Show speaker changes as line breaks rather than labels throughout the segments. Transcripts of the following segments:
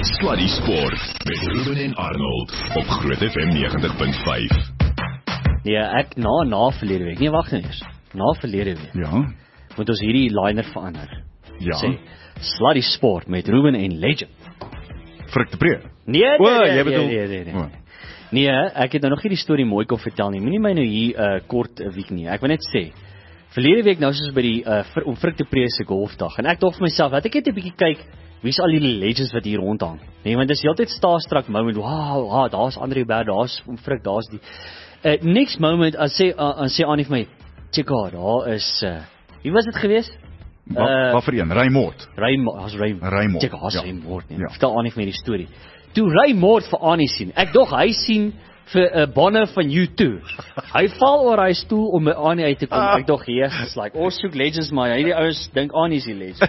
Sluddy Sport met Ruben en Arnold op Groot FM 90.5.
Nee, ek na verlede week. Nee, wag net eers. Na verlede week.
Ja.
Moet ons hierdie liner verander.
Ja.
Sê Sluddy Sport met Ruben en Legend.
Frik de Pre.
Nee,
jy bedoel.
Nee. Nee, ek het nou nog nie die storie mooi kon vertel nie. Moenie my nou hier kort 'n week nie. Ek wil net sê verlede week nou soos by die om Frik de Pre se golfdag en ek dink vir myself, wat ek net 'n bietjie kyk, wie's al hierdie legends wat hier rondhang. Nee, want dis heeltyd starstruck moment. Wow, daar's Andre Berg, daar's Frik, daar's die next moment as sê Annie vir my, "Chika, daar is wie was dit geweest?
Wat vir een? Raymond.
Raymond. Chika,
Ja.
Raymond. Nee.
Ja.
Vertel Annie vir my die storie. Toe Raymond vir Annie sien. Ek dog hy sien vir 'n bonne van U2. Hy val oor hy stoel om by Annie uit te kom. Ek dog yes, like soek legends maar hierdie ouens dink Annie is die legend.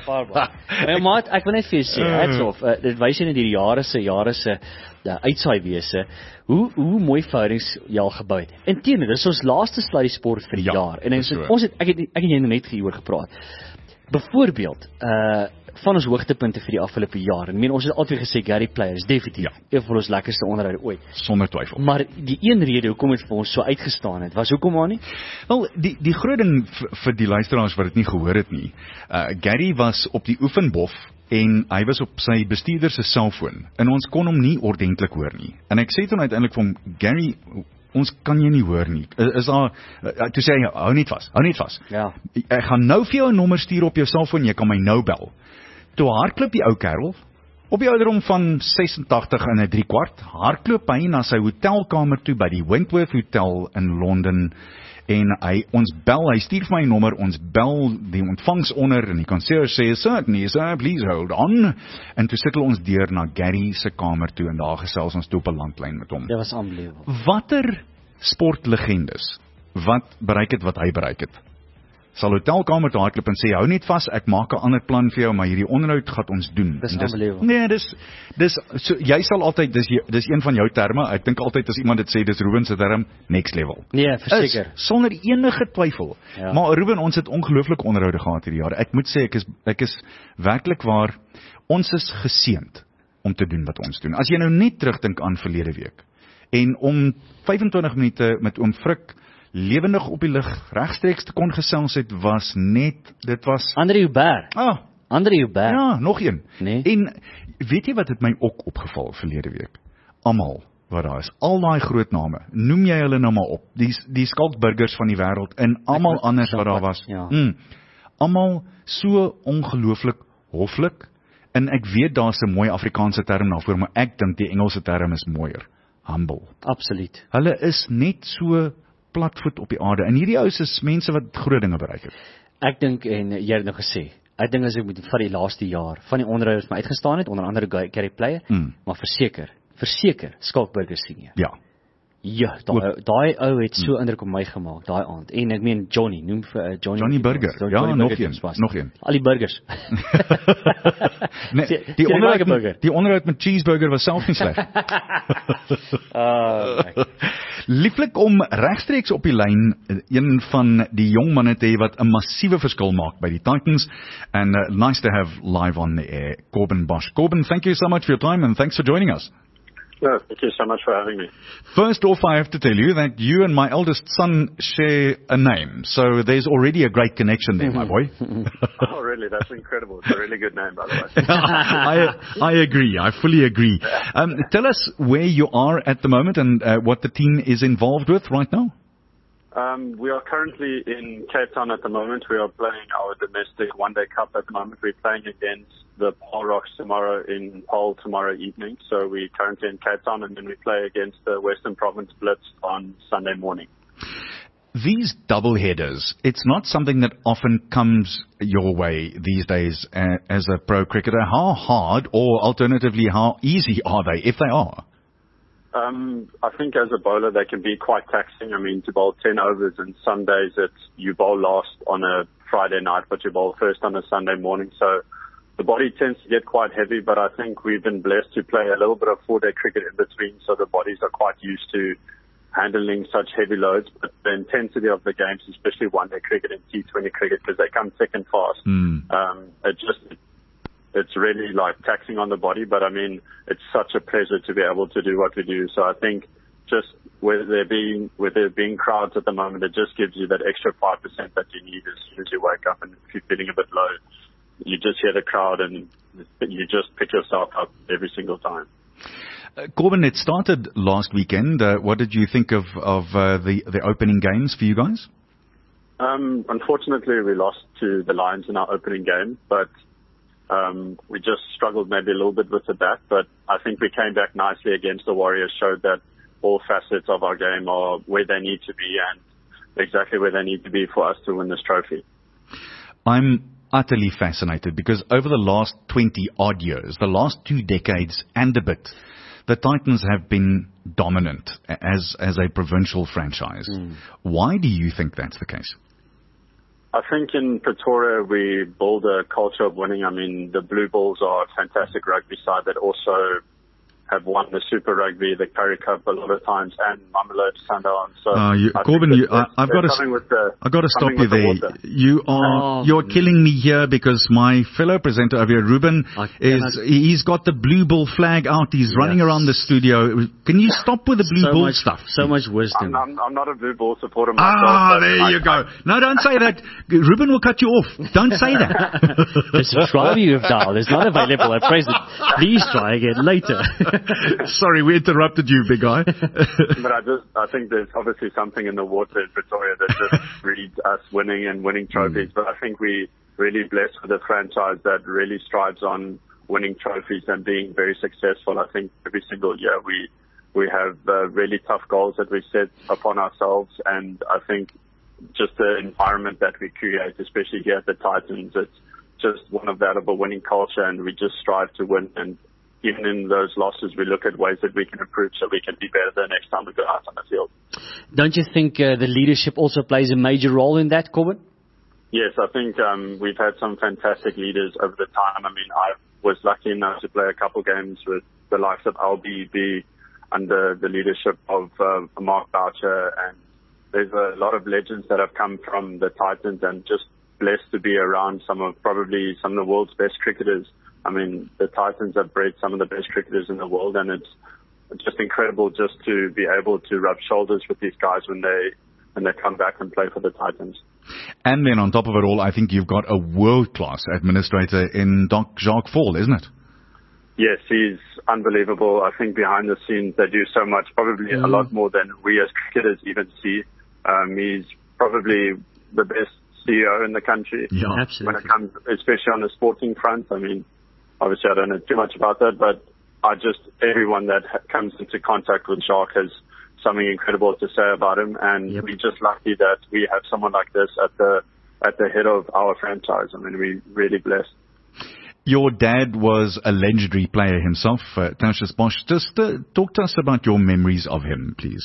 My maat, ek wil net vir jou sê, hats off. Dit wys net hierdie jare se uitsaaiwese hoe mooi verhoudings jy al gebou het. Inteendeel, dis ons laaste Sluddy Sport vir die jaar. En ons het ek en jy net hieroor gepraat. Byvoorbeeld, van ons hoogtepunte vir die afgelope jaar. En ons het altyd gesê Gary Player is definitief een van ons lekkerste onderhoude ooit.
Sonder twyfel.
Maar die een rede hoekom het vir ons so uitgestaan het, was hoekom maar nie?
Wel, die groot ding vir die luisteraars wat dit nie gehoor het nie. Gary was op die oefenbof en hy was op sy bestuurder se selfoon en ons kon hom nie ordentlik hoor nie. En ek sê toe uiteindelik vir hom, Gary, ons kan jy nie hoor nie. Is daar toe sê hy, hou net vas.
Ja.
Ek gaan nou vir jou 'n nommer stuur op jou selfoon, jy kan my nou bel. Toe hardloop die ou kerel op die ouderdom van 86 en 3/4, hardloop hy na sy hotelkamer toe by die Wentworth Hotel in Londen en hy stuur vir my 'n nommer, ons bel die ontvangs onder en die concierge sê, certainly sir, please hold on, en toe sit ons deur na Gary se kamer toe en daar gesels ons toe op 'n landlyn met hom.
Dit was unbelievable.
Watter sportlegendes wat bereik het wat hy bereik het? Sal hotelkamer toe hardloop en sê, hou net vas, ek maak 'n ander plan vir jou, maar hierdie onderhoud gaan ons doen.
Dis unbelievable.
Nee, dis so, jy sal altyd, dis een van jou terme, ek dink altyd as iemand dit sê, dis Ruben se term, next level.
Nee, verseker.
Sonder enige twyfel.
Ja.
Maar Ruben, ons het ongelooflike onderhoude gehad hierdie jaar. Ek moet sê, ek is werklik waar, ons is geseënd om te doen wat ons doen. As jy nou net terugdink aan verlede week, en om 25 minute met oom Frik lewendig op die lig regstreeks te kon gesels het, dit was
Andre Hubert. Andre Hubert.
Ja, nog een.
Nee.
En weet jy wat het my ook opgeval verlede week? Almal wat daar is, al daai groot name, noem jy hulle nou maar op, die skalkburgers van die wêreld en almal anders wat daar was.
Ja.
Almal so ongelooflik hoflik, en ek weet daar's 'n mooi Afrikaanse term daarvoor, maar ek dink die Engelse term is mooier. Humble.
Absoluut.
Hulle is net so platvoet op die aarde. En hierdie ouens is mense wat groot dinge bereik het.
Ek dink, en jy het nou gesê, ek dink as ek met van die laaste jaar, van die onderhouders my uitgestaan het, onder andere Gary Player, maar verseker, Skalkburger senior.
Ja.
Ja, daai ou het so indruk op my gemaak, daai aand. En ek meen Johnny, noem vir
Johnny Burger. Ja, nog een.
Al die burgers.
Nee, die onderhoud met cheeseburger was self nie sleg. Lieflik om regstreeks op die lyn een van die jong manne te hê wat 'n massiewe verskil maak by die Titans, and nice to have live on the air, Corbin Bosch. Corbin, thank you so much for your time and thanks for joining us.
No, thank you so much for having me.
First off, I have to tell you that you and my eldest son share a name, so there's already a great connection there, my boy.
Oh, really? That's incredible. It's a really good name, by the way.
I agree. I fully agree. Tell us where you are at the moment and what the team is involved with right now.
We are currently in Cape Town at the moment. We are playing our domestic one-day cup at the moment. We're playing against the Paul Rocks in Paul tomorrow evening. So we're currently in Cape Town, and then we play against the Western Province Blitz on Sunday morning.
These double headers, it's not something that often comes your way these days as a pro cricketer. How hard, or alternatively, how easy are they, if they are?
I think as a bowler, they can be quite taxing. I mean, to bowl 10 overs, and some days you bowl last on a Friday night, but you bowl first on a Sunday morning. So the body tends to get quite heavy, but I think we've been blessed to play a little bit of four-day cricket in between, so the bodies are quite used to handling such heavy loads. But the intensity of the games, especially one-day cricket and T20 cricket, because they come thick and fast, it's really like taxing on the body, but I mean, it's such a pleasure to be able to do what we do. So I think just with there being crowds at the moment, it just gives you that extra 5% that you need as soon as you wake up, and if you're feeling a bit low, you just hear the crowd and you just pick yourself up every single time.
Corbin, it started last weekend. What did you think of the opening games for you guys?
Unfortunately, we lost to the Lions in our opening game, but we just struggled maybe a little bit with the back. But I think we came back nicely against the Warriors, showed that all facets of our game are where they need to be and exactly where they need to be for us to win this trophy.
I'm utterly fascinated because over the last 20-odd years, the last 2 decades and a bit, the Titans have been dominant as a provincial franchise. Why do you think that's the case?
I think in Pretoria we build a culture of winning. I mean, the Blue Bulls are a fantastic rugby side that also have won the Super Rugby, the Currie Cup a lot of times, and Mamelodi Sundowns. So
Corbin, I've got to stop you there. You're killing me here because my fellow presenter over here, Ruben, he's got the Blue Bull flag out. He's running around the studio. Can you stop with the Blue Bull stuff?
So much wisdom.
I'm not a Blue Bull supporter myself.
There you go. No, don't say that. Ruben will cut you off. Don't say that.
The subscriber you've dialed is not available at present. Please try again later.
Sorry, we interrupted you, big guy.
But I think there's obviously something in the water in Pretoria that just breeds us winning trophies. But I think we really blessed with a franchise that really strives on winning trophies and being very successful. I think every single year we have really tough goals that we set upon ourselves, and I think just the environment that we create, especially here at the Titans, it's just one of that of a winning culture, and we just strive to win. And even in those losses, we look at ways that we can improve so we can be better the next time we go out on the field.
Don't you think the leadership also plays a major role in that, Corbin?
Yes, I think we've had some fantastic leaders over the time. I mean, I was lucky enough to play a couple games with the likes of LBB under the leadership of Mark Boucher, and there's a lot of legends that have come from the Titans, and just blessed to be around some of the world's best cricketers. I mean, the Titans have bred some of the best cricketers in the world, and it's just incredible just to be able to rub shoulders with these guys when they come back and play for the Titans.
And then on top of it all, I think you've got a world-class administrator in Doc Jacques Fall, isn't it?
Yes, he's unbelievable. I think behind the scenes they do so much, probably a lot more than we as cricketers even see. He's probably the best CEO in the country.
Yeah, absolutely.
When it comes, especially on the sporting front. I mean, obviously I don't know too much about that, but everyone that comes into contact with Jacques has something incredible to say about him, and we're just lucky that we have someone like this at the head of our franchise. I mean, we're really blessed.
Your dad was a legendary player himself, Tertius Bosch. Just talk to us about your memories of him, please.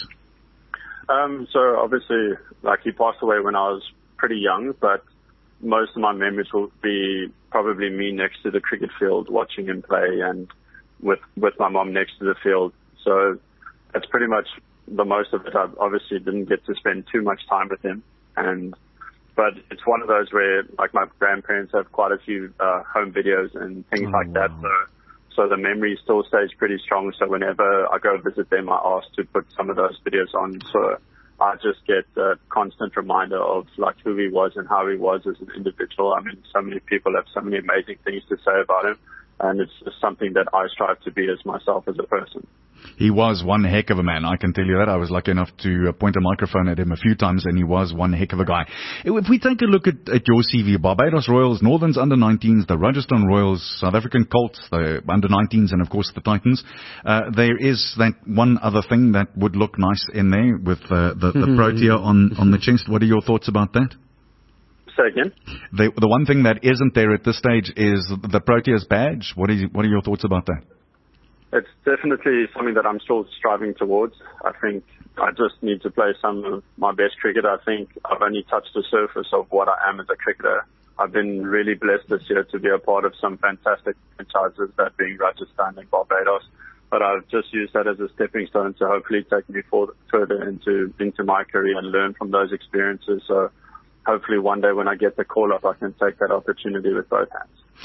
So obviously, he passed away when I was pretty young, but most of my memories will be probably me next to the cricket field watching him play, and with my mom next to the field. So that's pretty much the most of it. I obviously didn't get to spend too much time with him, but it's one of those where, my grandparents have quite a few home videos and things like that. So the memory still stays pretty strong. So whenever I go visit them, I ask to put some of those videos on. So I just get a constant reminder of who he was and how he was as an individual. I mean, so many people have so many amazing things to say about him, and it's just something that I strive to be as myself as a person.
He was one heck of a man, I can tell you that. I was lucky enough to point a microphone at him a few times, and he was one heck of a guy. If we take a look at your CV, Barbados Royals, Northerns Under-19s, the Rajasthan Royals, South African Colts, the Under-19s, and of course the Titans, there is that one other thing that would look nice in there with the Protea on the chest. What are your thoughts about that?
Say again?
The one thing that isn't there at this stage is the Proteas badge. What are your thoughts about that?
It's definitely something that I'm still striving towards. I think I just need to play some of my best cricket. I think I've only touched the surface of what I am as a cricketer. I've been really blessed this year to be a part of some fantastic franchises, that being Rajasthan and Barbados. But I've just used that as a stepping stone to hopefully take me further into my career and learn from those experiences. So hopefully one day when I get the call up, I can take that opportunity with both hands.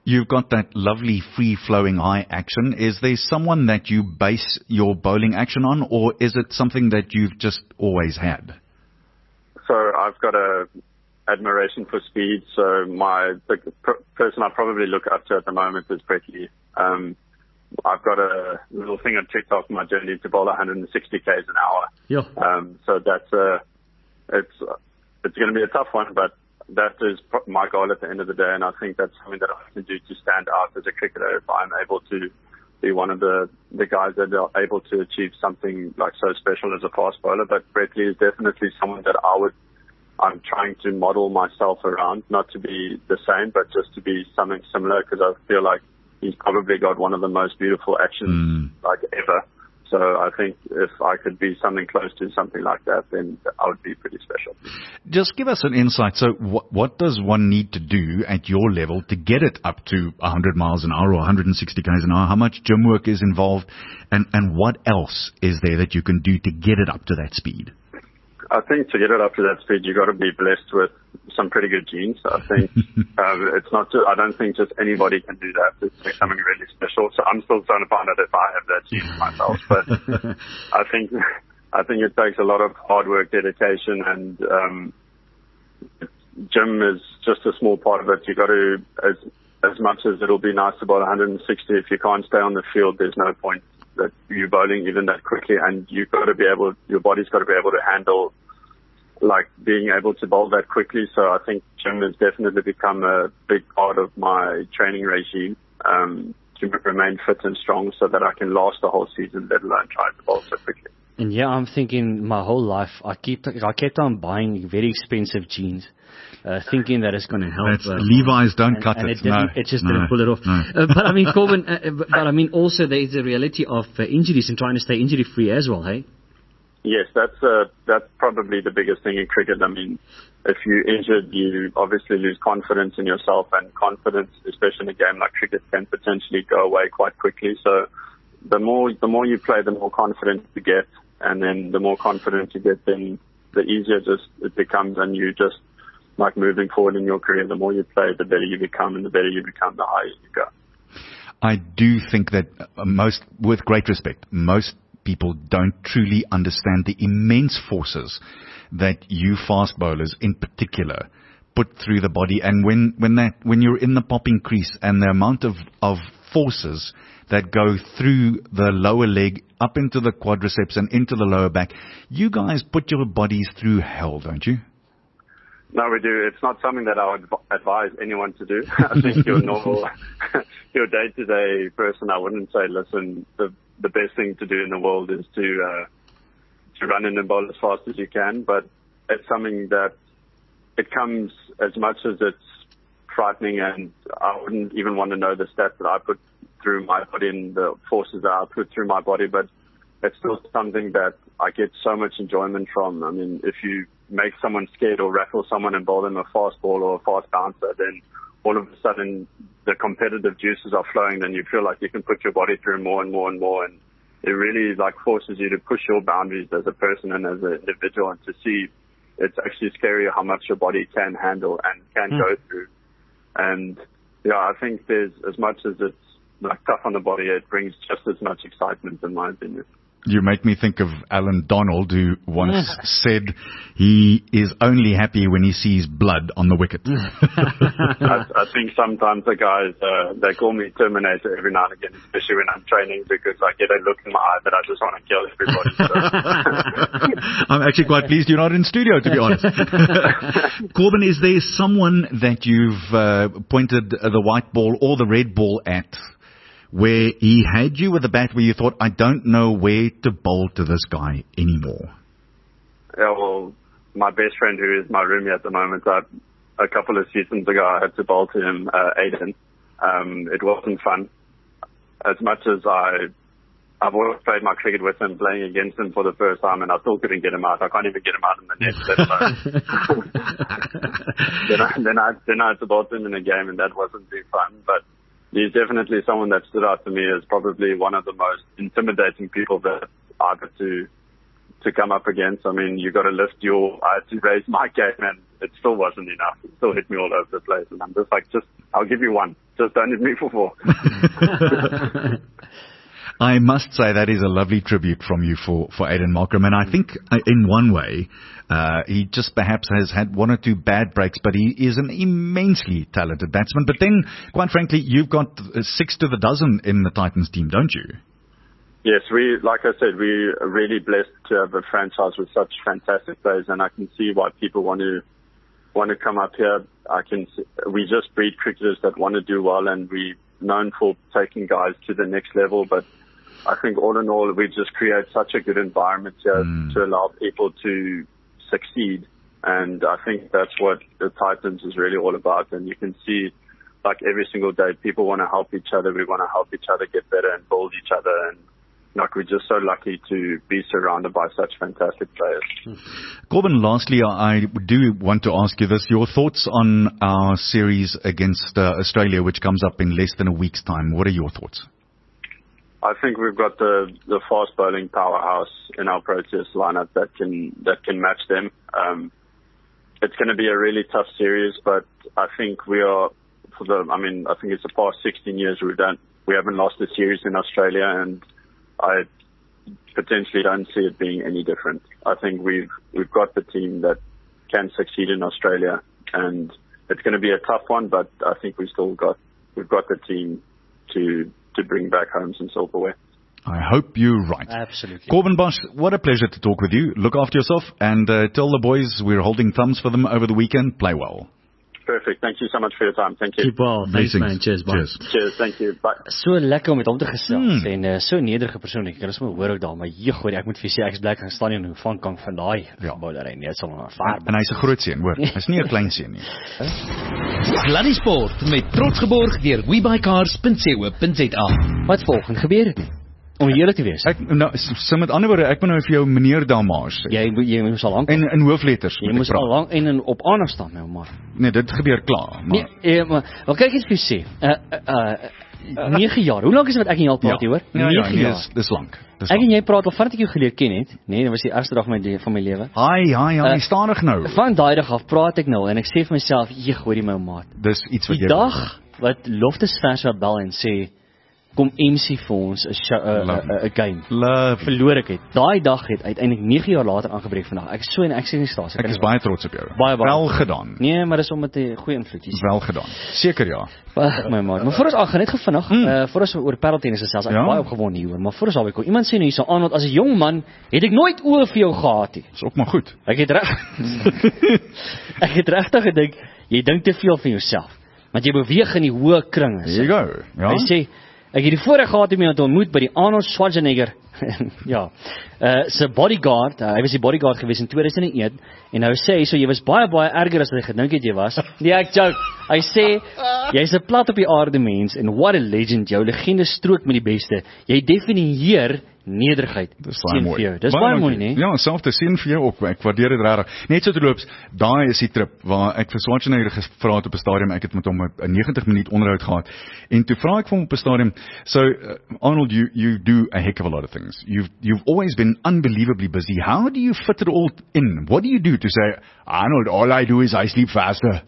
You've got that lovely free-flowing high action. Is there someone that you base your bowling action on, or is it something that you've just always had?
So I've got a admiration for speed. So the person I probably look up to at the moment is Brett Lee. I've got a little thing on TikTok, my journey to bowl 160 k's an hour.
Yeah.
So that's it's going to be a tough one, but that is my goal at the end of the day, and I think that's something that I can do to stand out as a cricketer if I'm able to be one of the guys that are able to achieve something like so special as a fast bowler. But Brett Lee is definitely someone that I'm trying to model myself around, not to be the same, but just to be something similar, because I feel like he's probably got one of the most beautiful actions like ever. So I think if I could be something close to something like that, then I would be pretty special.
Just give us an insight. So what does one need to do at your level to get it up to 100 miles an hour or 160 k's an hour? How much gym work is involved? And what else is there that you can do to get it up to that speed?
I think to get it up to that speed, you've got to be blessed with some pretty good genes. I think I don't think just anybody can do that. It's something really special. So I'm still trying to find out if I have that gene myself. But I think it takes a lot of hard work, dedication, and gym is just a small part of it. You got to, as much as it'll be nice to bowl 160, if you can't stay on the field, there's no point that you're bowling even that quickly, and your body's got to be able to handle like being able to bowl that quickly. So I think gym has definitely become a big part of my training regime to remain fit and strong so that I can last the whole season, let alone try to bowl so quickly.
And yeah, I'm thinking my whole life I kept on buying very expensive jeans, thinking that it's going to help.
Levi's don't cut it.
It just didn't pull it off.
No.
But I mean, Corbin, but I mean also there is a reality of injuries and trying to stay injury free as well, hey?
Yes, that's probably the biggest thing in cricket. I mean, if you're injured, you obviously lose confidence in yourself, and confidence, especially in a game like cricket, can potentially go away quite quickly. So the more you play, the more confidence you get, and then the more confidence you get, then the easier it becomes, and you just like moving forward in your career. The more you play, the better you become, and the better you become, the higher you go.
I do think that with great respect, most people don't truly understand the immense forces that you fast bowlers in particular put through the body. And when you're in the popping crease and the amount of forces that go through the lower leg up into the quadriceps and into the lower back, you guys put your bodies through hell, don't you?
No, we do. It's not something that I would advise anyone to do. I think your normal, your day-to-day person, I wouldn't say, listen, the best thing to do in the world is to run in and bowl as fast as you can. But it's something that it comes, as much as it's frightening, and I wouldn't even want to know the stats that I put through my body and the forces that I put through my body, but it's still something that I get so much enjoyment from. I mean, if you make someone scared or rattle someone and bowl them a fast ball or a fast bouncer, then all of a sudden the competitive juices are flowing, then you feel like you can put your body through more and more and more, and it really like forces you to push your boundaries as a person and as an individual, and to see it's actually scary how much your body can handle and can go through. And yeah, I think there's, as much as it's like tough on the body, it brings just as much excitement, in my opinion.
You make me think of Alan Donald, who once said he is only happy when he sees blood on the wicket.
I think sometimes the guys, they call me Terminator every now and again, especially when I'm training, because I get a look in my eye that I just want to kill everybody. So.
I'm actually quite pleased you're not in studio, to be honest. Corbin, is there someone that you've pointed the white ball or the red ball at, where he had you with a bat where you thought, I don't know where to bowl to this guy anymore?
Yeah, well, my best friend, who is my roomie at the moment, a couple of seasons ago, I had to bowl to him, Aiden. It wasn't fun. As much as I've always played my cricket with him, playing against him for the first time, and I still couldn't get him out. I can't even get him out in the net, let alone. then I had to bowl to him in a game, and that wasn't too fun. But he's definitely someone that stood out to me as probably one of the most intimidating people that I've had to come up against. I mean, you got to I had to raise my game, and it still wasn't enough. It still hit me all over the place, and I'm just like, I'll give you one. just don't need me for 4.
I must say that is a lovely tribute from you for Aiden Markram, and I think in one way he just perhaps has had 1 or 2 bad breaks, but he is an immensely talented batsman. But then, quite frankly, you've got 6 to the dozen in the Titans team, don't you?
Yes, like I said, we're really blessed to have a franchise with such fantastic players, and I can see why people want to come up here. We just breed cricketers that want to do well, and we're known for taking guys to the next level. But I think all in all, we just create such a good environment here to allow people to succeed, and I think that's what the Titans is really all about. And you can see, like every single day, people want to help each other. We want to help each other get better and build each other, and like we're just so lucky to be surrounded by such fantastic players.
Corbin, lastly, I do want to ask you this. Your thoughts on our series against Australia, which comes up in less than a week's time. What are your thoughts?
I think we've got the fast bowling powerhouse in our Proteas lineup that can match them. It's going to be a really tough series, but I think we are, I think it's the past 16 years we haven't lost a series in Australia, and I potentially don't see it being any different. I think we've got the team that can succeed in Australia, and it's going to be a tough one, but I think we've got the team to bring back home some silverware.
I hope you're right.
Absolutely.
Corbin Bosch, what a pleasure to talk with you. Look after yourself, and tell the boys we're holding thumbs for them over the weekend. Play well.
Perfect. Thank you so much for your time. Thank you.
Keep well. Thanks, man. Cheers, bye.
Cheers. Thank you. Bye.
So lekker om met hom te gesels en so nederige persoon. Ek kan ons maar hoor ook daar, maar jegooi, ek moet vir sê ek is bly gaan staan hier en van kan van daai boulery nie. Dit sal maar vaar.
En hy's 'n groot seun, hoor. Hy's nie 'n klein seun nie.
Sluddy Sport met trots geborg deur webycars.co.za.
Wat volgende gebeur het nie? Om eerlik te wees.
So met ander woorde, ek moet nou vir jou meneer Damage sê.
Jy moes al lank
in hoofletters.
Jy moes al lank en op aandag staan nou maar.
Nee, dit gebeur klaar, maar
nee, maar kyk eens vir sê. 9 jaar. Hoe lank is dit wat ek en jy al praat hier, hoor? 9 jaar.
Dis lank.
Ek en jy praat al vandat ek jou geleer ken het, nee, dit was die eerste dag van my lewe.
Ja, stadig nou.
Van daai dag af praat ek nou en ek sê vir myself, hoor my maat.
Dis iets wat
jy die dag wat Loftus fans wat bel en sê kom MC vir ons 'n game. Verloor ek het. Daai dag het uiteindelik 9 jaar later aangebreek vandag. Ek so en ek sê nie stasie.
Ek is baie trots op jou.
Baie.
Wel gedaan.
Nee, maar dis omdat jy goeie invloed is.
Wel gedaan. Seker ja.
My maat. Maar voor ons gaan net vinnig, voor ons oor paddletennis gesels, ek baie opgewonde hieroor, maar voor ons albei kom. Iemand sê nou hierso aan, want as 'n jong man het ek nooit oë vir jou gehad nie.
Dis ook maar goed.
Ek het regtig gedink jy dink te veel van jouself. Want jy beweeg in die hoë kringe.
There you go. Ja.
Hy sê ek het die voorreg gehad om iemand te ontmoet by die Arnold Schwarzenegger sy bodyguard. Hy was die bodyguard gewees in 2001 en nou sê hy so jy was baie erger as wat jy gedink het jy was. Nee, ek joke. Hy sê jy's 'n plat op die aarde mens en what a legend, jou legende strook met die beste. Jy definieer nederigheid.
Dis baie mooi.
Dis baie mooi, nee?
Ja, self te sien vir jou ook. Ek waardeer dit regtig. Net so terloops, daai is die trip waar ek vir Schwarzenegger gevra het op 'n stadium. Ek het met hom 'n 90 minuut onderhoud gehad. En toe vra ek vir hom op 'n stadium, so Arnold, you do a heck of a lot of things. You've always been unbelievably busy. How do you fit it all in? What do you do to say, Arnold, all I do is I sleep faster?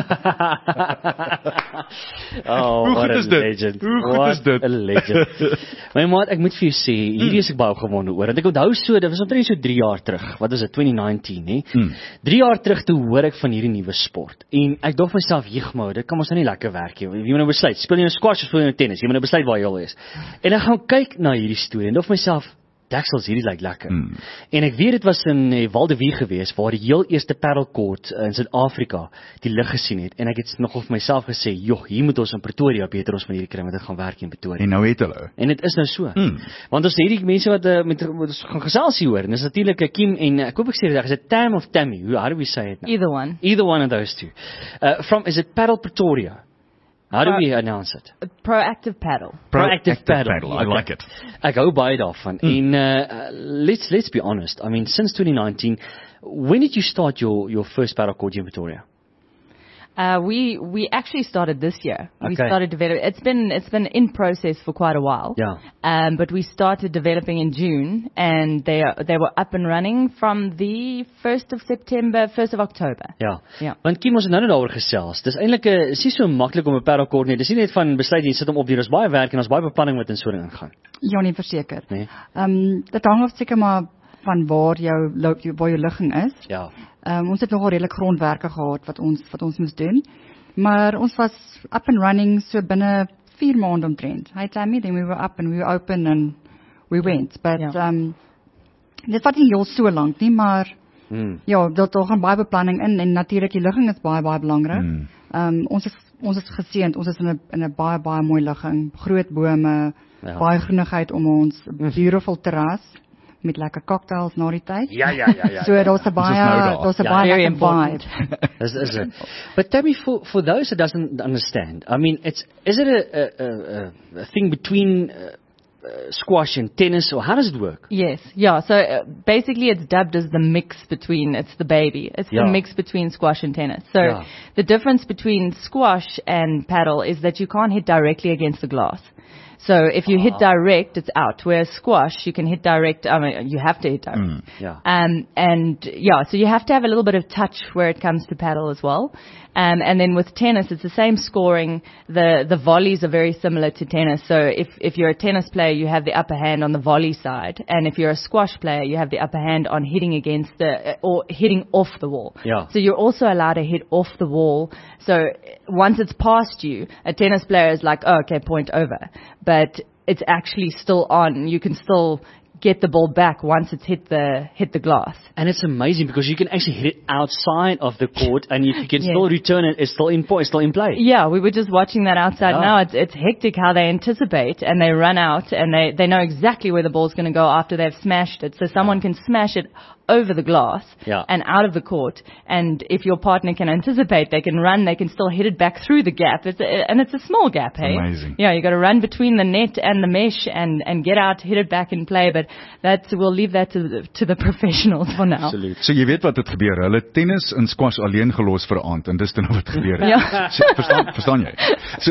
Oh, what a legend. What a legend. My maat, ek moet vir jou sê, hierdie is ek baie opgewonde oor. Want ek onthou dit was omtrent so 3 jaar terug. Wat was dit, 2019, hè? 3 jaar terug toe hoor ek van hierdie nuwe sport. En ek dink myself, jegmou, dit kan ons nou nie lekker werk nie. Jy moet nou besluit, speel jy nou squash of speel jy nou tennis? Jy moet nou besluit waar jy al is. En ek gaan kyk na hierdie storie en dink myself, Daxels, hierdie lyk lekker. En ek weet dit was in Waldevie gewees waar die heel eerste paddlecourt in Suid-Afrika die lig gesien het. En ek het nog vir myself gesê, hier moet ons in Pretoria beter ons van hierdie kry, want dit gaan werk in Pretoria.
En nou het hulle.
En dit is nou so. Want ons hierdie mense wat met ons gaan gesels hier hoor. En dis natuurlik Kim en ek hoop ek sê dit is it Tam of Tammy? How do we say it now? Either one of those two. Is it Paddle Pretoria? How do we announce it?
Proactive Paddle.
Proactive paddle.
I like it.
Ek hou baie daarvan. En let's be honest. Since 2019, when did you start your first paddle court in Pretoria?
We actually started this year. We
Okay.
started developing. It's been in process for quite a while.
Yeah.
But we started developing in June, and they were up and running from the 1st of September, 1st of October.
Ja.
Ja.
Want Kim, ons het nou net daaroor gesels. Dis eintlik is nie so maklik om 'n paddlekort nie. Dis nie net van besluit jy sit hom op, daar's baie werk en daar's baie beplanning wat in so 'n ding ingaan.
Ja, nee, verseker.
Nee.
Dit hang af seker maar van waar jou ligging is.
Ja.
Ons het nogal redelik grondwerke gehad wat ons moes doen. Maar ons was up and running so binne 4 maande omtrent. Hey Tammy, then we were up and we were open and we went. But dit vat nie heel so lank nie, maar ja, daar gaan baie beplanning in en natuurlik die ligging is baie belangrik. Ons is geseënd, ons is in 'n baie mooi ligging, groot bome, baie groenigheid om ons, beautiful terras met lekker cocktails na die tyd.
Ja.
So daar's 'n baie
very
lekker
important.
vibe.
Is it? But tell me, for those that doesn't understand, I mean, is it a thing between squash and tennis, or how does it work?
Yes, yeah. So basically, it's dubbed as the mix between. It's the baby. It's the mix between squash and tennis. So the difference between squash and paddle is that you can't hit directly against the glass. So if you hit direct, it's out. Whereas squash, you can hit direct. I mean, you have to hit direct. So you have to have a little bit of touch where it comes to paddle as well. And then with tennis, it's the same scoring. The volleys are very similar to tennis. So if you're a tennis player, you have the upper hand on the volley side, and if you're a squash player, you have the upper hand on hitting against or hitting off the wall.
Yeah.
So you're also allowed to hit off the wall. So once it's past you, a tennis player is like, oh, okay, point over. But it's actually still on. You can still get the ball back once it's hit the glass.
And it's amazing because you can actually hit it outside of the court, and if you can still return it, it's still in play.
Yeah, we were just watching that outside now. It's hectic how they anticipate and they run out and they know exactly where the ball's going to go after they've smashed it. So someone can smash it over the glass and out of the court, and if your partner can anticipate, they can run, they can still hit it back through the gap. It's a small gap, hey?
Amazing.
Yeah, you got to run between the net and the mesh and get out, hit it back in play, but we'll leave that to the professionals for now.
Absoluut.
So jy weet wat het gebeur. Hulle het tennis en squash alleen gelos vir 'n aand en dis dan wat gebeur het.
Ja.
So, verstaan jy? So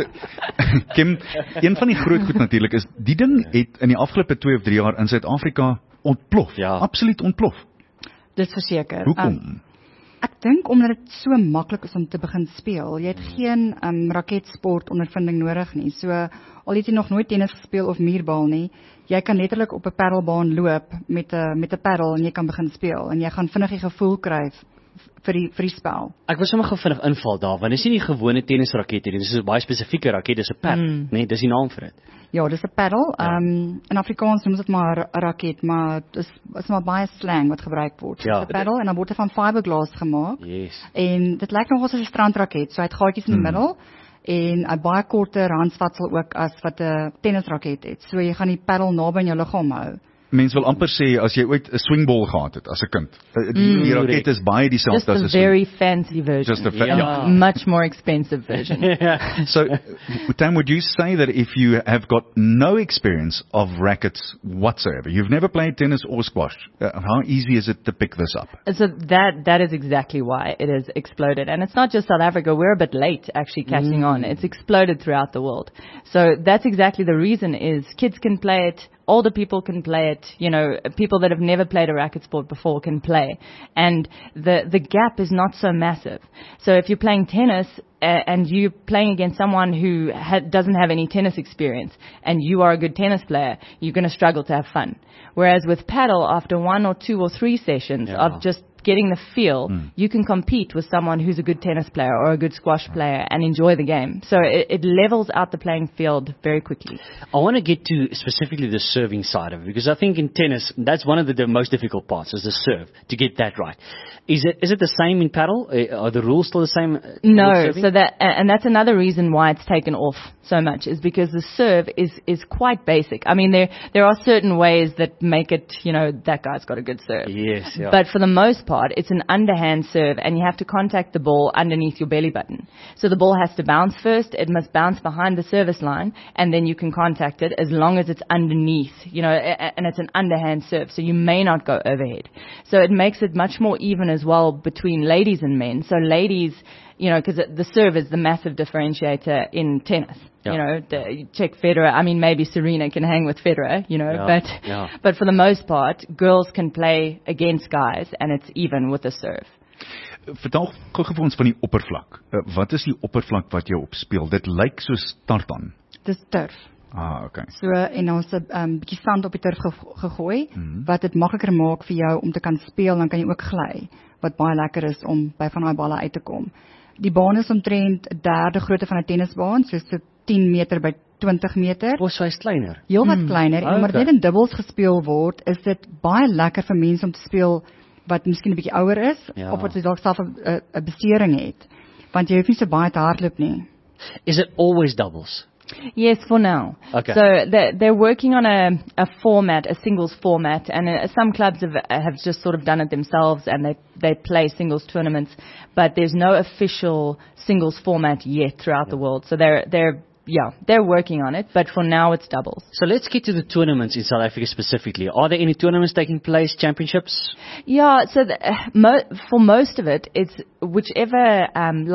Kim, een van die groot goed natuurlik is die ding het in die afgelope 2 of 3 jaar in Suid-Afrika ontplof.
Ja.
Absoluut ontplof.
Dis verseker.
Hoekom?
Ek dink omdat dit so maklik is om te begin speel. Jy het geen raketsport ondervinding nodig nie. So al het jy nog nooit tennis gespeel of muurbal nie, jy kan letterlik op 'n paddelbaan loop met 'n paddel en jy kan begin speel en jy gaan vinnig die gevoel kry vir die spel.
Ek wil sommer gou vinnig inval daar, want dis nie die gewone tennisrakette nie, dis 'n baie spesifieke raket, dis 'n pad, nee, dis die naam vir dit.
Ja, dis 'n paddel. In Afrikaans noem dit maar 'n raket, maar dis maar baie slang wat gebruik word.
Ja.
Dis 'n paddel en dan word dit van fiberglass gemaak.
Yes.
En dit lyk nogal soos 'n strandraket, so hy het gaatjies in die middel en 'n baie korter handvatsel ook as wat 'n tennisraket het. So jy gaan die paddel naby aan jou liggaam hou.
Mens wil amper sê as jy ooit 'n swingbal gehad het as 'n kind. Die raket is baie dieselfde as 'n
Just a very fancy version.
Just a
Much more expensive version.
So, Tam, would you say that if you have got no experience of rackets whatsoever, you've never played tennis or squash, how easy is it to pick this up?
So that is exactly why it has exploded. And it's not just South Africa. We're a bit late actually catching on. It's exploded throughout the world. So that's exactly the reason is kids can play it. Older people can play it, people that have never played a racket sport before can play. And the gap is not so massive. So if you're playing tennis and you're playing against someone who doesn't have any tennis experience and you are a good tennis player, you're going to struggle to have fun. Whereas with paddle, after 1 or 2 or 3 sessions of just getting the feel, you can compete with someone who's a good tennis player or a good squash player and enjoy the game. So it levels out the playing field very quickly.
I want to get to specifically the serving side of it, because I think in tennis, that's one of the most difficult parts, is the serve, to get that right. Is it the same in paddle? Are the rules still the same?
No, so that's another reason why it's taken off so much, is because the serve is quite basic. I mean, there are certain ways that make it, that guy's got a good serve.
Yes, yeah.
But for the most part, it's an underhand serve, and you have to contact the ball underneath your belly button. So the ball has to bounce first, it must bounce behind the service line, and then you can contact it as long as it's underneath, and it's an underhand serve, so you may not go overhead. So it makes it much more even as well between ladies and men. So ladies, you know, because the serve is the massive differentiator in tennis.
Yeah.
You know, check Federer. I mean, maybe Serena can hang with Federer, you know,
Yeah.
but for the most part, girls can play against guys, and it's even with the serve.
Vertel gou vir ons van die oppervlak. Wat is die oppervlak wat jy opspeel? Dit lyk soos tartan.
Dis turf.
Okay.
So, en ons het bietjie sand op die turf gegooi, wat dit makliker maak vir jou om te kan speel, dan kan jy ook gly, wat baie lekker is om by van daai balle uit te kom. Die baan is omtrent 1/3 grootte van 'n tennisbaan, so 10 meter by 20 meter.
So hy's kleiner.
Heel wat kleiner, en maar
Okay.
dit in dubbels gespeel word, is dit baie lekker vir mense om te speel wat miskien 'n bietjie ouer is,
Ja.
of wat dalk self 'n besering het, want jy hoef nie so baie te hardloop nie.
Is it always doubles?
Yes, for now.
Okay.
So they're working on a format, a singles format, and some clubs have just sort of done it themselves, and they play singles tournaments, but there's no official singles format yet throughout the world. So they're working on it, but for now it's doubles.
So let's get to the tournaments in South Africa specifically. Are there any tournaments taking place, championships?
Yeah, so for most of it, it's whichever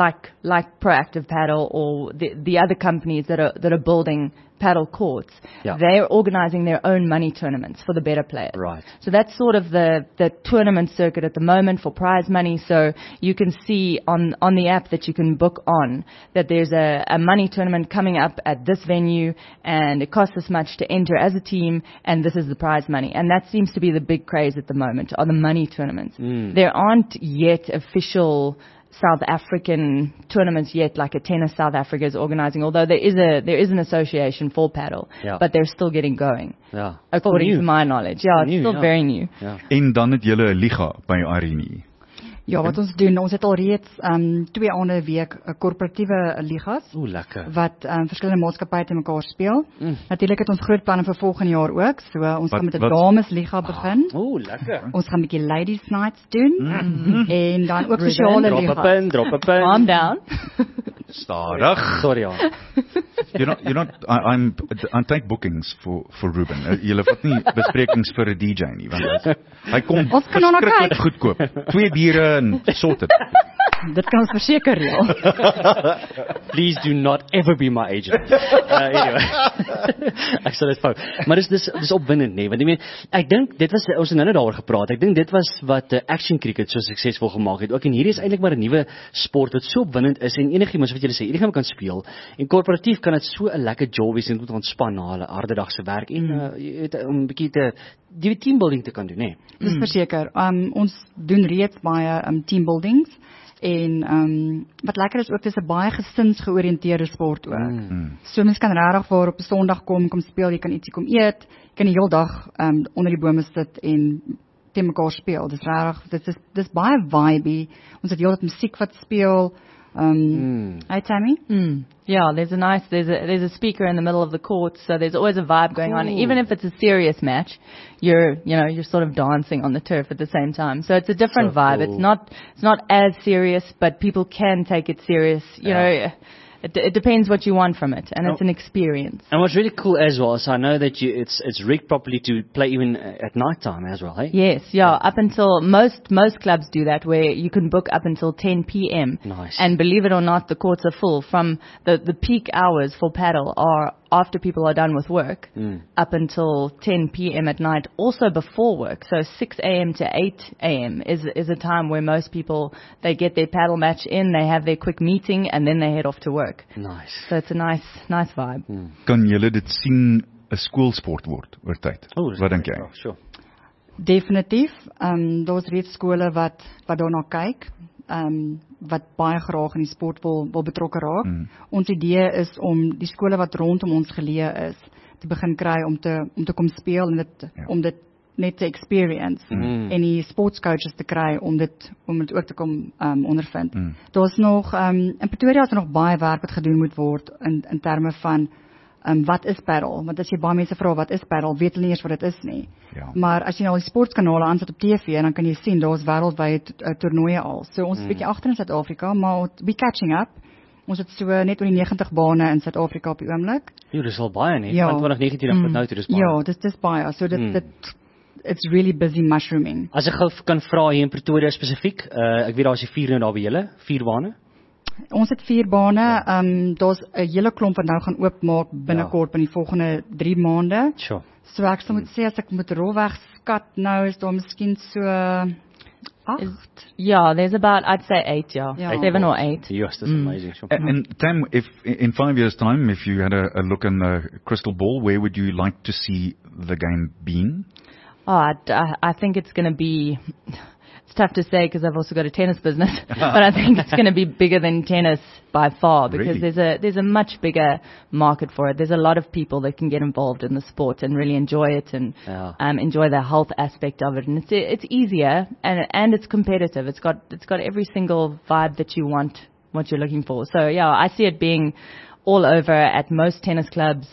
like Proactive Paddle or the other companies that are building paddle courts,
Yeah.
they're organizing their own money tournaments for the better players.
Right.
So that's sort of the tournament circuit at the moment for prize money. So you can see on the app that you can book on that there's a money tournament coming up at this venue, and it costs this much to enter as a team, and this is the prize money. And that seems to be the big craze at the moment, are the money tournaments. There aren't yet official South African tournaments yet, like a Tennis South Africa is organizing, although there is an association for paddle,
Yeah.
but they're still getting going,
Yeah.
according
New.
to my knowledge. Yeah, it's
New,
still
yeah.
very new.
Yeah.
En dan het julle 'n liga by Arini.
Ja, wat ons doen, ons het al reeds 2 aande 'n week korporatiewe ligas,
Oeh, lekker.
wat verskillende maatskappye te mekaar speel. Natuurlik het ons groot planne vir volgende jaar ook, so ons gaan met 'n damesliga begin.
Oeh, lekker.
Ons gaan 'n bietjie ladies nights doen, en dan ook sosiale
Drop a
ligas.
pin, drop a pin.
Calm down.
Stadig.
Sorry, ja.
You're not I take bookings for Ruben. Julle vat nie besprekings vir 'n DJ nie, want hy kom
Ons kan nou na
verskriklik
kyk.
goedkoop. 2 biere en sorted.
Dit kan ons verseker reël.
Please do not ever be my agent. Anyway. Ek sal dit fout. Maar dis opwindend, nee, want ek dink dit was ons het nou net daaroor gepraat. Ek dink dit was wat action cricket so suksesvol gemaak het. Ook en hierdie is eintlik maar 'n nuwe sport wat so opwindend is en enigiemand wat julle sê, enigiemand kan speel. En korporatief kan dit so 'n lekker job wees en moet ontspan na hulle harde dag se werk en jy weet om 'n bietjie die teambuilding te kan doen, nê.
Dis verseker. Ons doen reeds baie teambuildings, en wat lekker is ook, dis 'n baie gesinsgeoriënteerde sport ook. So mens kan regtig waar op 'n Sondag kom speel, jy kan ietsie kom eet, jy kan die hele dag onder die bome sit en te mekaar speel. Dis regtig, dis baie vibey. Ons het heeltyd musiek wat speel. Hey Tammy?
Yeah, there's a speaker in the middle of the court, so there's always a vibe going on. Even if it's a serious match, you're sort of dancing on the turf at the same time. So it's a different vibe.
cool.
It's not as serious, but people can take it serious. You know, it depends what you want from it, and it's an experience.
And what's really cool as well is I know that it's rigged properly to play even at night time as well, hey?
Yes, yeah. Up until most clubs do that, where you can book up until 10 p.m.
Nice.
And believe it or not, the courts are full. From the peak hours for paddle are after people are done with work, up until 10 p.m. at night. Also before work, so 6 a.m. to 8 a.m. is a time where most people they get their paddle match in, they have their quick meeting, and then they head off to work.
Nice.
So it's a nice vibe.
Kan julle dit sien 'n skoolsport word oor tyd? Wat dink jy?
Sure.
Definitief. Daar's reeds skole wat daarna kyk, wat baie graag in die sport wil betrokke raak. Ons idee is om die skole wat rondom ons geleë is, te begin kry om te kom speel en om dit net te experience, en die sportscoaches te kry om dit ook te kom ondervind. Daar's nog in Pretoria is nog baie werk wat gedoen moet word in terme van wat is paddle? Want as jy baie mense vra wat is paddle, weet hulle nie eers wat dit is nie.
Ja.
Maar as jy nou die sportkanale aansit op TV, dan kan jy sien daar's wêreldwyd toernooie al. So ons is 'n bietjie agter in Suid-Afrika, maar we catching up. Ons het so net oor die 90 bane in Suid-Afrika op die oomblik.
Jo, dis al baie nie.
Ja.
Van 2019 tot nou toe dis baie.
Ja, dis baie. So dit it's really busy mushrooming.
As ek gou kan vra hier in Pretoria spesifiek, ek weet daar's 4 nou daar by julle, 4 bane.
Ons het 4 bane. Daar's 'n hele klomp wat nou gaan oopmaak binnekort binne die volgende 3 maande.
Sure.
So ek sal moet sê as ek moet rolweg skat nou is daar miskien so 8.
Yeah, there's about, I'd say 8, yeah.
Yeah.
7 or 8.
Yes, that's amazing. Sure.
And Tam, if in 5 years' time, if you had a look in the crystal ball, where would you like to see the game being?
Oh, I think it's going to be, it's tough to say because I've also got a tennis business, but I think it's going to be bigger than tennis by far because
Really?
there's a much bigger market for it. There's a lot of people that can get involved in the sport and really enjoy it and enjoy the health aspect of it. And it's easier and it's competitive. It's got every single vibe that you want, what you're looking for. So yeah, I see it being all over at most tennis clubs.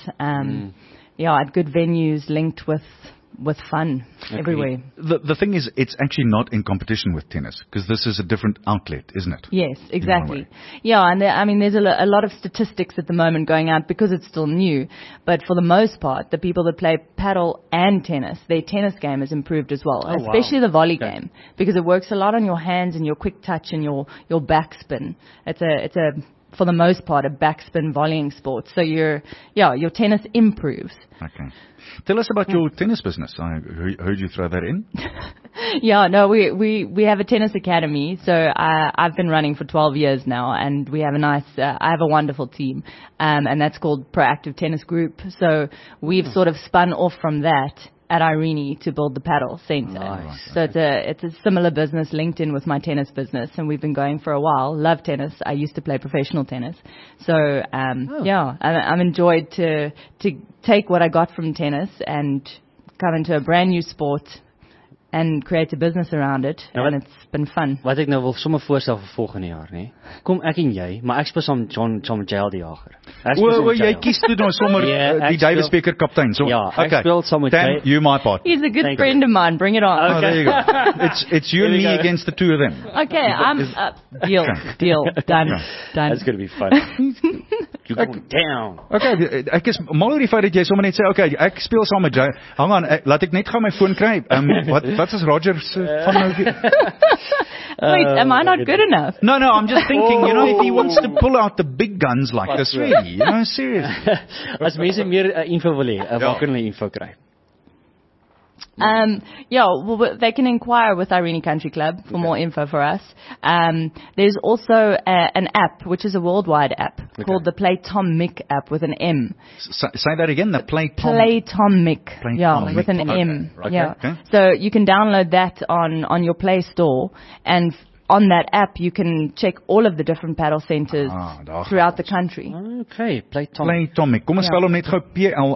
At good venues linked with fun everywhere.
The thing is, it's actually not in competition with tennis because this is a different outlet, isn't it?
Yes, exactly. Yeah, and there's a lot of statistics at the moment going out because it's still new. But for the most part, the people that play paddle and tennis, their tennis game has improved as well, especially the volley game because it works a lot on your hands and your quick touch and your backspin. It's a for the most part a backspin volleying sport. So your tennis improves.
Okay. Tell us about your tennis business. I heard you throw that in.
Yeah, no, we have a tennis academy. So I've been running for 12 years now, and we have I have a wonderful team, and that's called Proactive Tennis Group. So we've sort of spun off from that at Irene to build the paddle center.
Nice.
So it's a similar business linked in with my tennis business, and we've been going for a while. Love tennis. I used to play professional tennis. So I'm enjoyed to take what I got from tennis and come into a brand new sport and create a business around it, and it's been fun.
Wat ek nou wil sommer voorstel vir volgende jaar, nê. Kom ek en jy, maar ek speel saam met Jael die Jager.
Jy kies toe nou sommer die Davis Beker kaptein. So,
ja, ek speel saam met
Tam, you my part.
He's a good friend of mine. Bring it on.
Oh, there you go. It's you and me against the two of them.
Okay, I'm deal, done.
That's going to be fun. You're going down.
Okay, ek is mal oor die feit dat jy sommer net sê, okay, ek speel saam met Jael. Hang aan, laat ek net gou my foon kry. Wat is Roger van nou?
Wait, am I not good enough?
No, I'm just thinking, if he wants to pull out the big guns like this, really, seriously.
As mense meer info wil hê, waar kan hulle info kry?
They can inquire with Irene Country Club for more info for us. There's also an app, which is a worldwide app, called the Playtomic app with an M.
Say that again, the
Playtomic. Yeah, with an M.
Okay.
Yeah.
Okay.
So you can download that on your Play Store, and on that app you can check all of the different paddle centers throughout the country.
Okay, Playtomic.
Kom ons spel hom net gou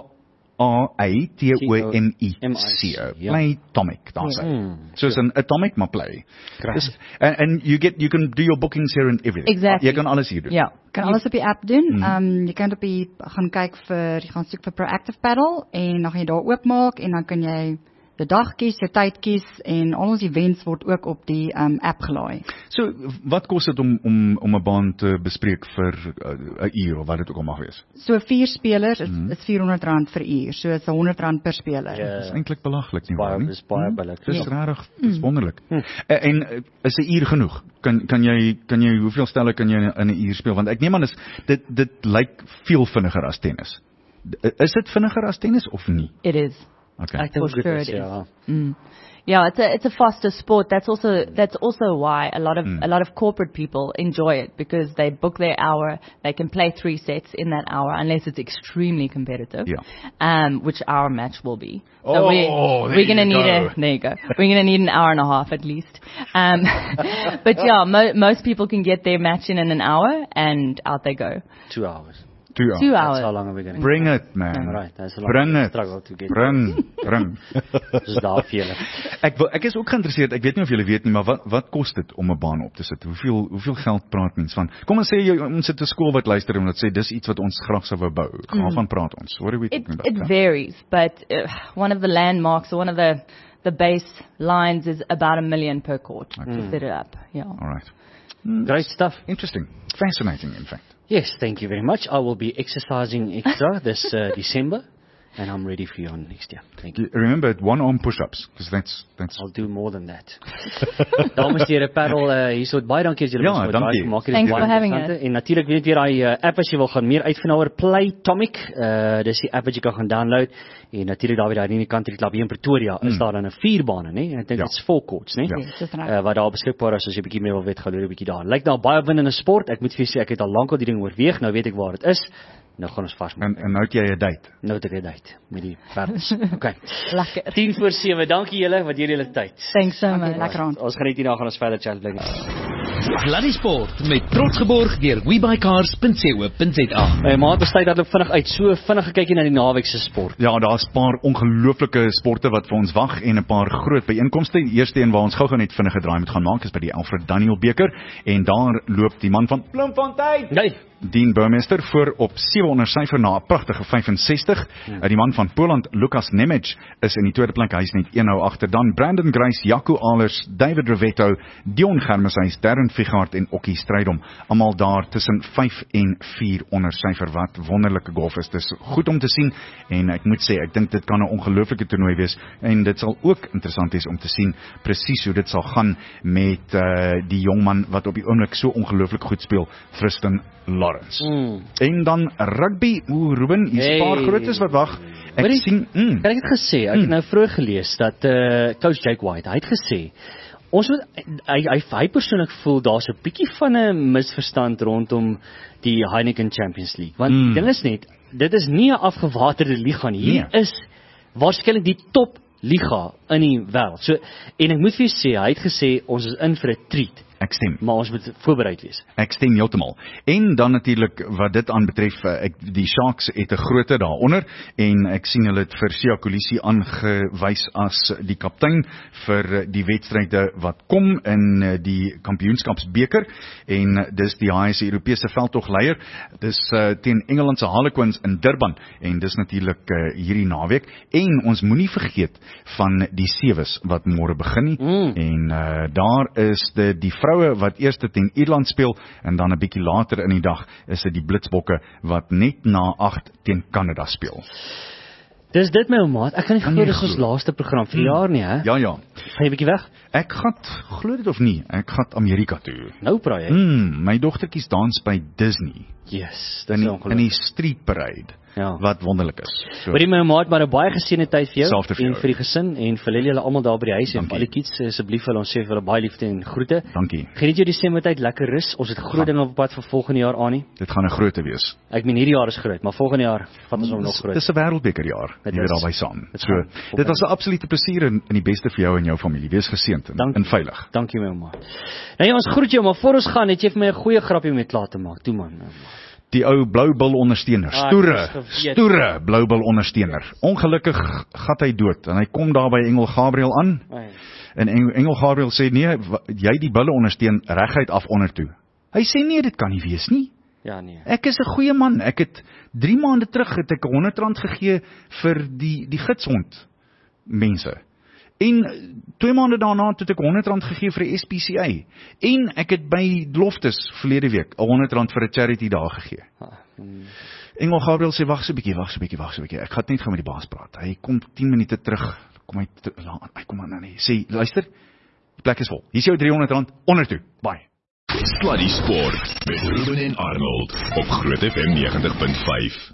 Playtomic. Playtomic, daar's hy. So it's an atomic maar play. And you can do your bookings here and everything.
Exactly.
Jy kan alles hier doen.
Ja.
Kan alles op die app doen. Jy kan op die gaan kyk jy gaan soek vir Proactive Paddle en dan gaan jy daar oopmaak en dan kan jy jou dag kies, jou tyd kies en al ons events word ook op die app gelaai.
So wat kos dit om 'n baan te bespreek vir 'n uur of wat dit ook al mag wees?
So 4 spelers is R400 vir uur. So it's R100 per speler.
Dis eintlik belaglik nie
waar
nie.
Dis baie billik.
Dis regtig, dis wonderlik. En is 'n uur genoeg? Kan jy hoeveel stelle kan jy in 'n uur speel? Want ek neem aan dit lyk veel vinniger as tennis. Is dit vinniger as tennis of nie?
It is.
Okay.
For sure it is. Yeah, it's a faster sport. That's also why a lot of corporate people enjoy it because they book their hour. They can play 3 sets in that hour unless it's extremely competitive.
Yeah.
Which our match will be. So we're going to need there you go. We're going to need an hour and a half at least. But yeah, most people can get their match in an hour and out they go.
2 hours.
2 hours.
2 hours.
That's how long are we going to
Bring it, man.
Right, that's a
long
struggle to get.
Bring.
Dis daar vir julle.
Ek is ook geïnteresseerd. Ek weet nie of julle weet nie, maar wat kos dit om 'n baan op te sit? Hoeveel geld praat mens van? Kom ons sê ons sit 'n skool wat luister en wat sê dis iets wat ons graag sou wou bou. Waarvan praat ons? What are we talking about?
It varies, but one of the landmarks or one of the base lines is about $1 million per court to set it up. Yeah.
All right.
Great stuff.
Interesting. Fascinating, in fact.
Yes, thank you very much. I will be exercising extra this December. And I'm ready for you on next year. Thank you.
Remember, 1-arm push-ups, because that's
I'll do more than that. Dames en heren, Parel, hier so baie dankie as julle
Ja,
ons
dankie.
gemaak het.
Thanks
Baie
for having
interessante.
us.
En natuurlik weet weer daai app as jy wil gaan meer uitvind oor Playtomic. Dis die app wat jy kan gaan download. En natuurlik daar weer die Country Club hier in Pretoria is daar dan 'n 4 bane, né? En ek dink
Ja.
dit's vol courts, né?
Ja.
Yes, dis reg.
Wat daar beskikbaar is as jy bietjie meer wil weet, gaan loer 'n bietjie daar. Lyk nou baie winnende sport. Ek moet vir julle sê ek het al lank al die ding oorweeg. Nou weet ek waar dit is. Nou gaan ons vasmaak.
en nou het jy 'n date.
Nou het ek dit uit met die perdels. Okay.
Lekker.
10:07. Dankie julle wat julle tyd.
Thanks so much.
Lekker aan.
Ons gaan net hierna gaan ons verder chat bly.
Sluddy Sport met trots geborg deur webycars.co.za.
Maar besluit dat loop vinnig uit. So vinnig gekyk na die naweek se sport.
Ja, daar's 'n paar ongelooflike sporte wat vir ons wag en 'n paar groot byeenkomste. Die eerste een waar ons gou-gou net vinnige draai moet gaan maak is by die Alfred Daniel beker en daar loop die man van Bloemfontein,
Nee.
Dean Burmester, voor op 700 syfer na 'n pragtige 65. Die man van Poland, Lukas Nemec, is in die tweede plek. Hy is net 1 agter. Dan Brandon Grace, Jaco Alers, David Revetto, Dion Germeshuis, Darren Figart en Okkie Strydom. Almal daar tussen 5 en 4 onder syfer. Wat wonderlike golf is. Dis goed om te sien en ek moet sê, ek dink dit kan 'n ongelooflike toernooi wees en dit sal ook interessant wees om te sien presies hoe dit sal gaan met die jongman wat op die oomblik so ongelooflik goed speel, Tristan Lawrence. En dan rugby, Ruben, hier's 'n paar grootes wat wag. Ek
Hoorie,
sien,
Kan ek het gesê, ek het nou vroeër gelees dat coach Jake White, hy het gesê ons moet hy persoonlik voel daar's 'n bietjie van 'n misverstand rondom die Heineken Champions League. Want die ding is net, dit is nie 'n afgewaterde liga nie. Hier is waarskynlik die top liga in die wêreld. So en ek moet vir julle sê, hy het gesê ons is in vir 'n treat,
ek stem.
maar ons moet voorbereid wees.
Ek stem heeltemal. En dan natuurlik wat dit aanbetref, die Sharks het 'n grootte daaronder en ek sien hulle het vir Siya Kolisi aangewys as die kaptein vir die wedstryde wat kom in die kampioenskapsbeker en dis die HSC Europese veldtogleier. Dis teen Engeland se Harlequins in Durban en dis natuurlik hierdie naweek en ons moenie vergeet van die sewes wat môre begin nie. En daar is die vroue wat eers teen Ierland speel en dan 'n bietjie later in die dag is dit die Blitsbokke wat net na 8 teen Kanada speel.
Dis dit my ou maat. Ek kan nie
Kan
glo
jy
dis ons
glo?
laaste program vir die jaar nie, hè?
Ja, ja.
Gaan jy 'n bietjie weg?
Ek gaan, glo dit of nie, ek gaan Amerika toe.
Nou praat jy.
My dogtertjies dans by Disney
Yes,
in
dis
die
ongelooflik.
street parade.
Ja.
Wat wonderlik is. So,
Hoorie my maat, maar 'n baie geseënde tyd vir jou
Selfde vir
en
jou.
vir die gesin en vir julle almal daar by die huis en
Dankie.
vir al die kids asseblief vir ons sê vir hulle baie liefde en groete.
dankie.
Geniet jou Desember tyd, lekker rus. Ons het groot dinge op pad vir volgende jaar aan nie.
Dit gaan 'n groote wees.
Ek meen hierdie jaar is groot, maar volgende jaar vat ons hom nog groot.
Dis 'n wêreldbekerjaar.
Dit
Jy weet
is.
albei saam.
Dit
So,
gaan.
dit was 'n absolute plesier en die beste vir jou en jou familie. Wees geseënd en veilig.
Dankie my maat. Nou ja, ons groet jou, maar voor ons gaan, het jy vir my 'n goeie grappie met klaar te maak. Toe man.
Die ou Bloubil ondersteuner,
Ah,
stoere,
ek was geweet.
stoere Bloubil ondersteuner. Ongelukkig gat hy dood en hy kom daar by Engel Gabriel aan. En Engel Gabriel sê nee, jy die bulle ondersteun reguit af onder toe. Hy sê nee, dit kan nie wees nie.
Ja nee.
Ek is 'n goeie man. Ek het 3 maande terug het ek R100 gegee vir die gidshond mense. En 2 maande daarna het ek R100 gegee vir die SPCA. En ek het by Loftus verlede week R100 vir 'n charity daar gegee. Engel Gabriel sê wag so 'n bietjie. Ek gaan net gou met die baas praat. Hy kom 10 minute terug. Hy kom aan nee. Sê luister, die plek is vol. Hier is jou R300 onder toe. Bye.
Sluddy Sport met Ruben en Arnold op Groot FM 90.5.